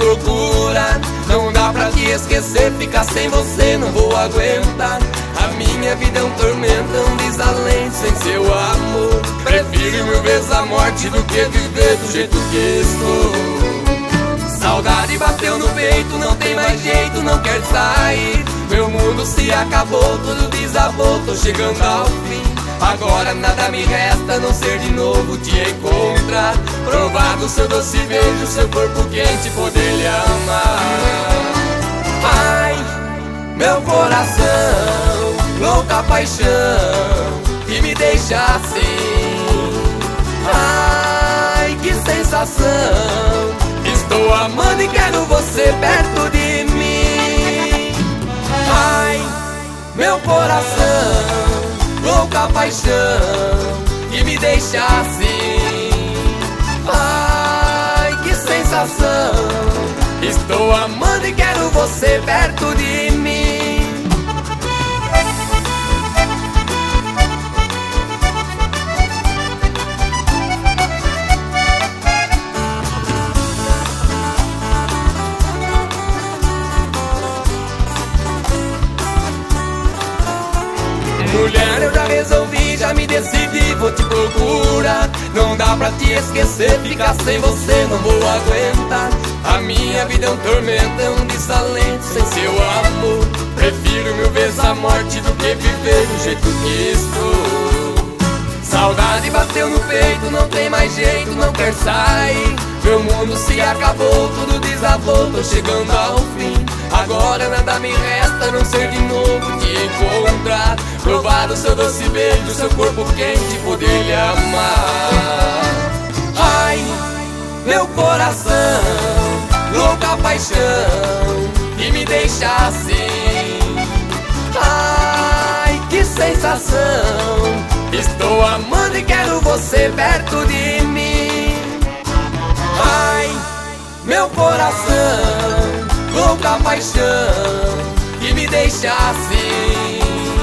procura. Não dá pra te esquecer, ficar sem você não vou aguentar. A minha vida é um tormento, é um desalento sem seu amor. Prefiro mil vezes a morte do que viver do jeito que estou. Saudade bateu no peito, não tem mais jeito, não quer sair. Meu mundo se acabou, tudo desabou, tô chegando ao fim. Agora nada me resta a não ser de novo te encontrar. Provar do seu doce beijo, seu corpo quente, poder lhe amar. Ai, meu coração, louca paixão que me deixa assim. Ai, que sensação, estou amando e quero você perto de mim. Ai, meu coração, louca paixão que me deixa assim. Ai, que sensação, estou amando e quero você perto de mim. Mulher, eu já resolvi, já me decidi, vou te procurar. Não dá pra te esquecer, ficar sem você não vou aguentar. A minha vida é um tormento, é um desalento sem seu amor. Prefiro mil vezes a morte do que viver do jeito que estou. Saudade bateu no peito, não tem mais jeito, não quer sair. Meu mundo se acabou, tudo desabou, tô chegando ao fim. Agora nada me resta a não ser de novo te encontrar. Provar o seu doce beijo, seu corpo quente, poder lhe amar. Ai, meu coração, louca paixão que me deixa assim. Ai, que sensação, estou amando e quero você perto de mim. Ai, meu coração, louca paixão que me deixa assim.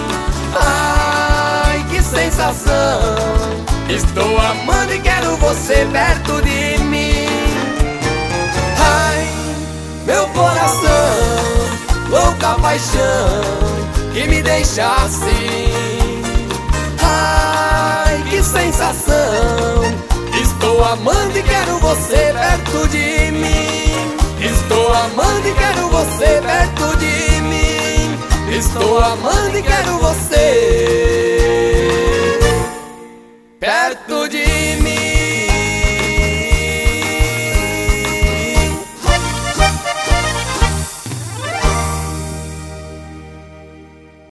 Ai, que sensação, estou amando e quero você perto de mim. Ai, meu coração, louca paixão que me deixa assim. Ai, que sensação, estou amando e quero você perto de mim. Estou amando e quero você perto de mim. Estou amando e quero você.